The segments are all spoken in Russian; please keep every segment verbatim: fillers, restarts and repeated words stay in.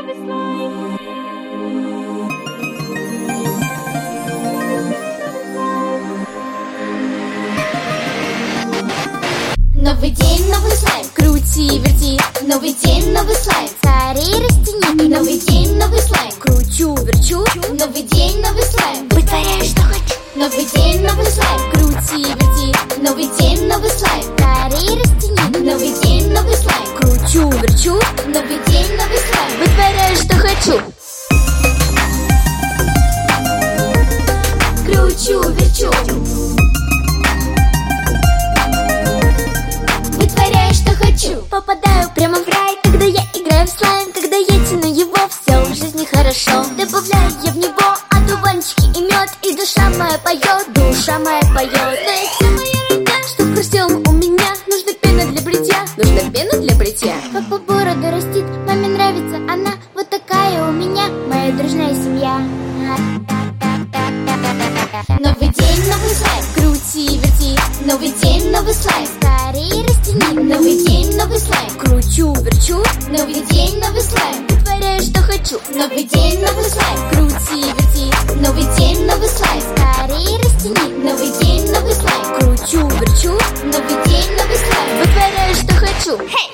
Новый день, новый слайм, крути, верти. Новый день, новый слайм, скорее растяни. Новый день, новый слайм, кручу, верчу. Новый день, новый слайм, вытворяю, что хочу. Новый день, новый слайм, крути, верти. Новый день, новый слайм, скорее растяни. Новый день, новый слайм, кручу, верчу. Новый день, новый слайм, вытворяю, что хочу. Кручу, верчу. Попадаю прямо в рай, когда я играю в слайм. Когда я тяну его, все в жизни хорошо. Добавляю я в него одуванчики и мед, и душа моя поет, душа моя поет. Да и вся моя родня, чтоб хрустел у меня. Нужна пена для бритья, нужна пена для бритья. Папа бороду растит, маме нравится она. Вот такая у меня моя дружная семья. Новый день, новый слайм, крути, верти. Новый день, новый слайм, скорее растяни. Новый день, новый слайм, кручу, верчу. Новый день, новый слайм, вытворяю, что хочу. Новый день, новый слайм, крути, верти. Новый день, новый слайм, скорее растяни. Новый день, новый слайм, кручу, верчу. Новый день, новый слайм, вытворяю, что хочу. Hey!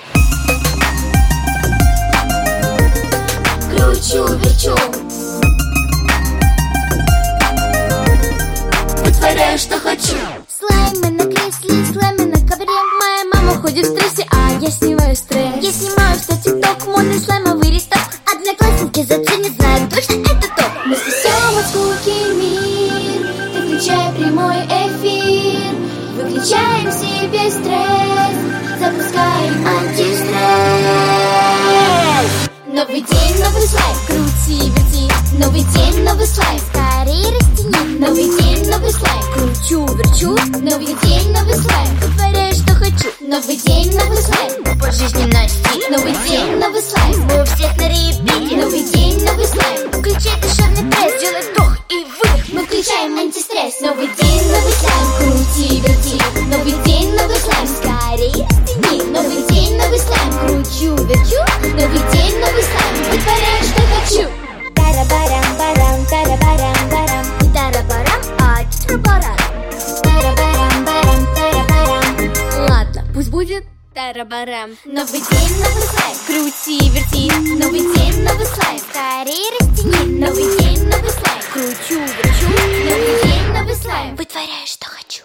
Кручу, верчу. Вытворяю, что хочу. Слаймы на кресле, слаймы на ковре. Моя мама ходит в стрессе, а я снимаю стресс. Я снимаю что тикток, модный слаймовый листок. Одноклассники заценят, знают точно это топ. Мы спасем от скуки мир. Ты включай прямой эфир. Выключаем себе стресс. Запускаем антистресс. Новый день, новый слайм, крути, верти. Новый день, новый слайм, скорее растяни. Новый день, новый слайм, кручу, верчу. Новый день, новый слайм, вытворяю, что хочу. Новый день, новый слайм, по жизни настиг. Новый день, новый слайм, мы у всех на репите. Новый день, новый слайм, включай душевный пресс. Делай вдох и выдох, мы включаем антистресс. Новый день, новый слайм, крути, верти. Новый день, новый слайм, скорее растяни. Новый день, новый слайм, кручу, верчу. Новый день, новый слайм, вытворяю, что хочу. Тара-барам-барам, тара-барам-барам, тара-барам, а тара-барам. Тара-барам-барам, тара-барам. Ладно, пусть будет тара-барам. Новый день, новый слайм, крути, верти. Новый день, новый слайм, скорее растяни. Новый день, новый слайм, кручу, верчу. Новый день, новый слайм, вытворяю, что хочу.